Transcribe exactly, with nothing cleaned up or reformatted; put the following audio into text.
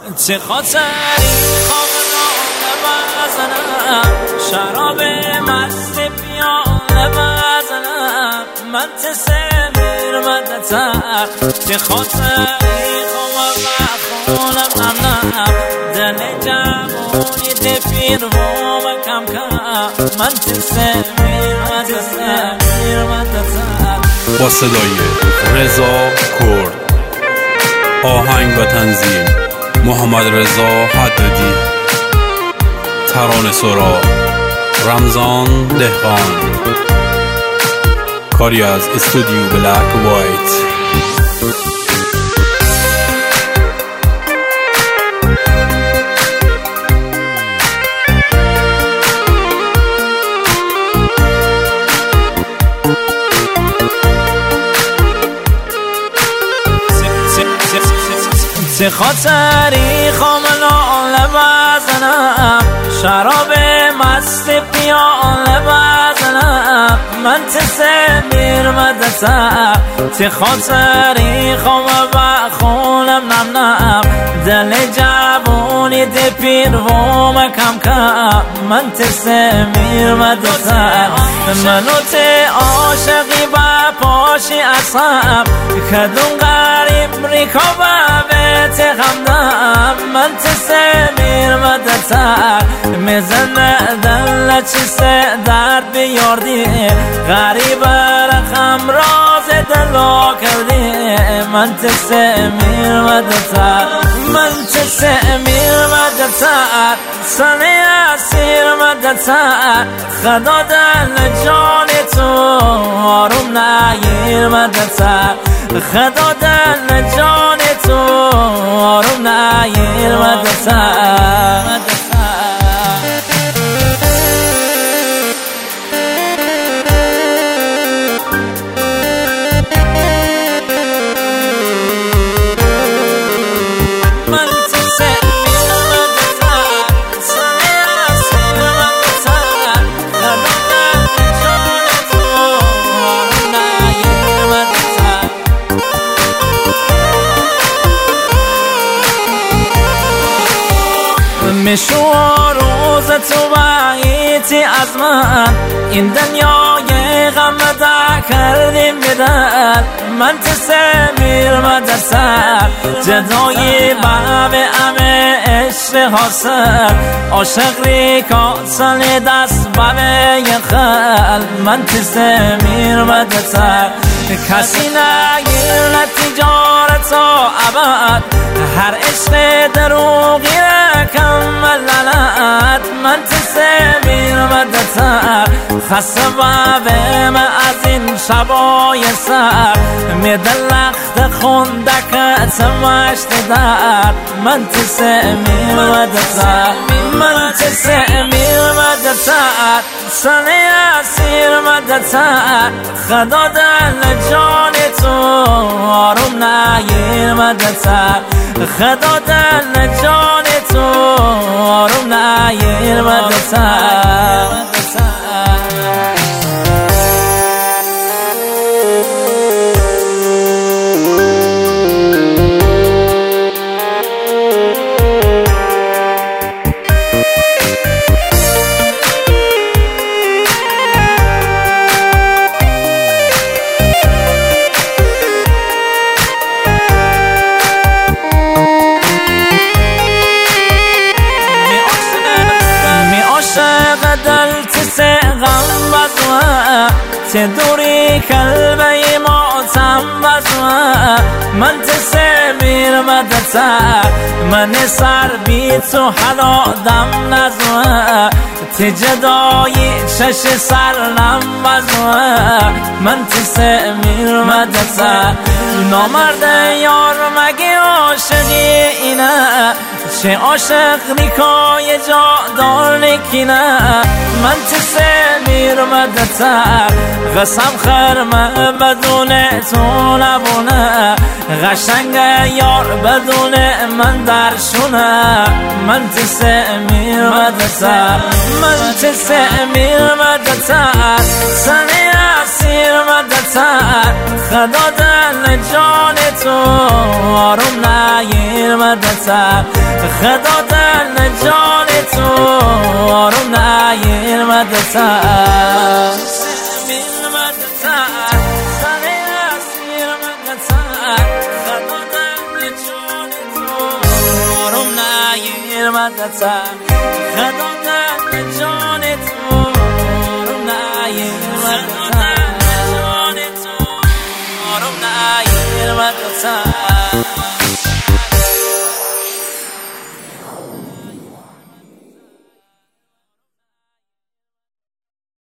چه خاطری خامنه بزنم، شراب مست پیاله بزنم، من تسمیر مدتر. چه خاطری خامنه بخونم نم نم، دل جوانی دپیر و کم کم، من تسمیر مدتر مدتر. با صدای رضا کرد، آهنگ و تنظیم محمد رضا حدادی، ترانه سرا رمضان دهقان، کاری از استودیو بلک وایت. چه خاطری خامنه بزنم، شراب مست پیاله بزنم، من تسمیر مدتر. چه خاطری خامنه بخونم نم نم، دل جوانی دپیر و کم کم، من تسمیر مدتر. منو ته عاشقی با پاشی اصم، کدوم غریب ریکا بیت غمدم، من تسمیر مدتر. میزنه دل چیسه درد بیاردی، غریب رقم راز دلو کردی، من تسمیر مدتر. من تسمیر مدتر، سنی اسیر مدتر، خدا دل جان تو آروم نگیر مدتر، خدا دل جان تو آروم نگیر مدتر. میشو روز تو بعیدی از من، این دنیای غم دا کردیم بدن، من تسمیر مدتر. جدایی باب امه عشق حاصل، عاشق ریکا سالی دست باب یخل، من تسمیر مدتر. کسی نگیر نتیجارت و ابد، هر عشق دروغی رکم لعنت، من تسمیر مدتر. خسته بابم از این شبای سر، میدن لخت خوندک سمشت درد، من تسمیر مدتر. من تسمیر مدتر، سنی اسیر مدتر، خدا دل جان تو آروم نگیر مدتر، خدا دل جان تو آروم نگیر مدتر. چه دوری کلبه ماتم بزوه، من تسمیر مدتر. من سر بی تو حالا دم نزوه، تی جدایی چش سر نم بزوه، من تسمیر مدتر. نامرد یار مگه عاشقی اینه، چه عاشق نیکای جا دار نکینه، من تسمیر مدتر. قسم خرمه بدون تو نبونه، قشنگ یار بدون من درشونه، من تسمیر مدتر. من تسمیر مدتر، سنی اسیر مدتر، خدا دل جان تو آروم نگیر مدتا خدا در جان تو آروم نگیر مدتا سمیر مدتا سر اسیر مدتا خدا در جان تو آروم نگیر مدتا خدا در جان تو آروم نگیر مدتا